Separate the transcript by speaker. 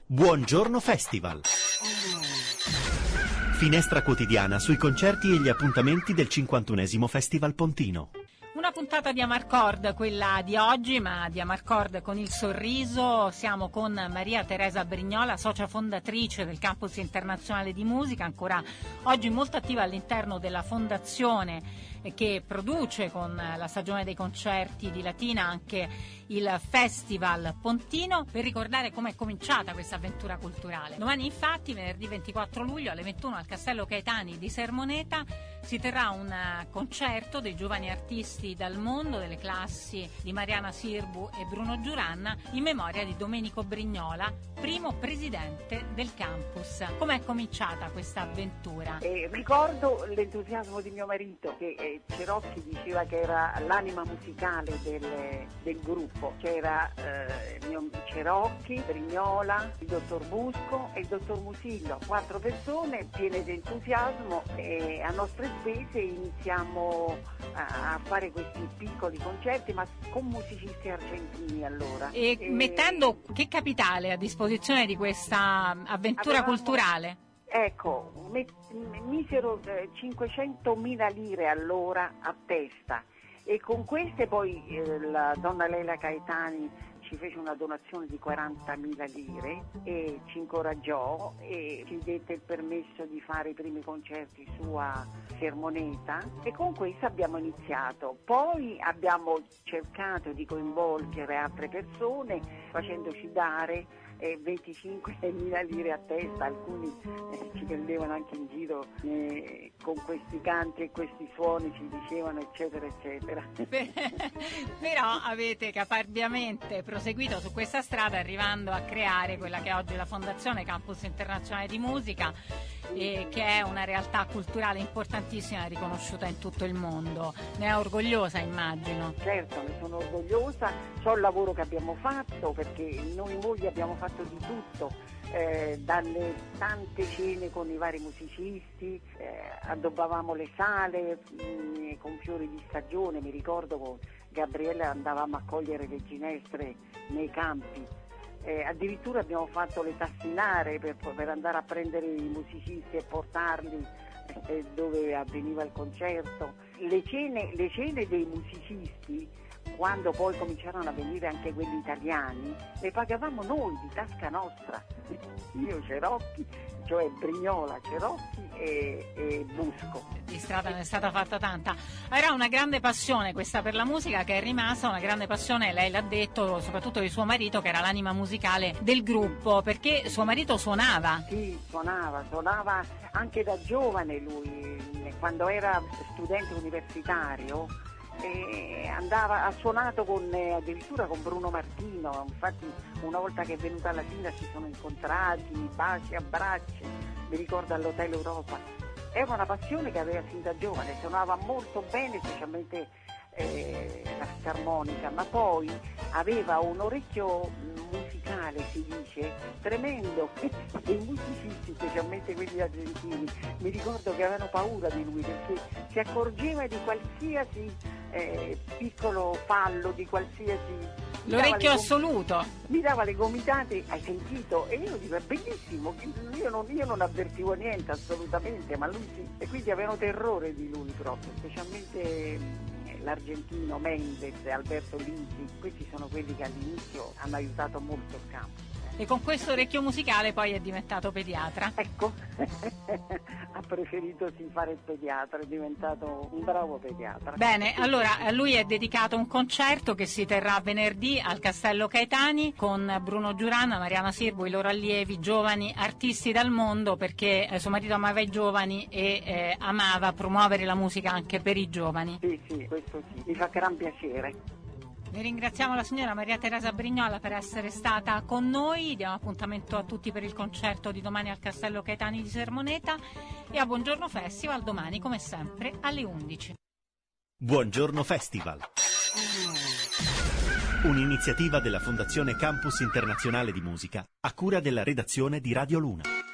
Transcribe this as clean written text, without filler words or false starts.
Speaker 1: Buongiorno Festival. Finestra quotidiana sui concerti e gli appuntamenti del 51esimo Festival Pontino.
Speaker 2: Una puntata di Amarcord, quella di oggi, ma di Amarcord con il sorriso. Siamo con Maria Teresa Brignola, socia fondatrice del Campus Internazionale di Musica, ancora oggi molto attiva all'interno della fondazione che produce con la stagione dei concerti di Latina anche il Festival Pontino, per ricordare come è cominciata questa avventura culturale. Domani infatti, venerdì 24 luglio alle 21 al Castello Caetani di Sermoneta, si terrà un concerto dei giovani artisti dal mondo, delle classi di Mariana Sirbu e Bruno Giuranna, in memoria di Domenico Brignola, primo presidente del campus. Com'è cominciata questa avventura?
Speaker 3: Ricordo l'entusiasmo di mio marito, che Cerocchi diceva che era l'anima musicale del gruppo. C'era Cerocchi, Brignola, il dottor Busco e il dottor Musillo, 4 persone piene di entusiasmo, e a nostre spese iniziamo a fare questi piccoli concerti, ma con musicisti argentini allora.
Speaker 2: Mettendo che capitale a disposizione di questa avventura culturale?
Speaker 3: Ecco, misero 500.000 lire allora a testa, e con queste poi la donna Leila Caetani ci fece una donazione di 40.000 lire e ci incoraggiò e ci dette il permesso di fare i primi concerti su a Sermoneta, e con questo abbiamo iniziato. Poi abbiamo cercato di coinvolgere altre persone facendoci dare 25.000 lire a testa. Alcuni ci prendevano anche in giro con questi canti e questi suoni, ci dicevano eccetera eccetera.
Speaker 2: Però avete caparbiamente proseguito su questa strada, arrivando a creare quella che è oggi la Fondazione Campus Internazionale di Musica, che è una realtà culturale importantissima, riconosciuta in tutto il mondo. Ne è orgogliosa, immagino?
Speaker 3: Certo, ne sono orgogliosa, so il lavoro che abbiamo fatto, perché noi mogli abbiamo fatto di tutto, dalle tante cene con i vari musicisti, addobbavamo le sale con fiori di stagione. Mi ricordo con Gabriella andavamo a cogliere le ginestre nei campi. Addirittura abbiamo fatto le tassinare per andare a prendere i musicisti e portarli dove avveniva il concerto. Le cene dei musicisti, quando poi cominciarono a venire anche quelli italiani, le pagavamo noi di tasca nostra. Io, Cerocchi, cioè Brignola, Cerocchi e Busco.
Speaker 2: Di strada ne è stata fatta tanta. Era una grande passione questa per la musica, che è rimasta una grande passione, lei l'ha detto, soprattutto di suo marito, che era l'anima musicale del gruppo, perché suo marito suonava.
Speaker 3: Sì, suonava anche da giovane lui, quando era studente universitario. Ha suonato addirittura con Bruno Martino. Infatti una volta che è venuta a Latina si sono incontrati, baci, abbracci, mi ricordo all'Hotel Europa. Era una passione che aveva fin da giovane, suonava molto bene, specialmente la fisarmonica, ma poi aveva un orecchio musicale, si dice, tremendo. E i musicisti, specialmente quelli argentini, mi ricordo che avevano paura di lui, perché si accorgeva di qualsiasi piccolo fallo, di qualsiasi...
Speaker 2: L'orecchio assoluto.
Speaker 3: Mi dava le gomitate, hai sentito? E io dico, è bellissimo, io non avvertivo niente assolutamente, ma lui sì. E quindi avevano terrore di lui proprio, specialmente l'argentino Mendes e Alberto Lisi. Questi sono quelli che all'inizio hanno aiutato molto il campo.
Speaker 2: E con questo orecchio musicale poi è diventato pediatra.
Speaker 3: Ecco, ha preferito fare il pediatra, è diventato un bravo pediatra.
Speaker 2: Bene, allora a lui è dedicato un concerto che si terrà venerdì al Castello Caetani con Bruno Giuranna, Mariana Sirbu, i loro allievi, giovani artisti dal mondo, perché suo marito amava i giovani e amava promuovere la musica anche per i giovani.
Speaker 3: Sì, questo sì, mi fa gran piacere.
Speaker 2: Noi ringraziamo la signora Maria Teresa Brignola per essere stata con noi, diamo appuntamento a tutti per il concerto di domani al Castello Caetani di Sermoneta, e a Buongiorno Festival domani come sempre alle 11.
Speaker 1: Buongiorno Festival. Un'iniziativa della Fondazione Campus Internazionale di Musica a cura della redazione di Radio Luna.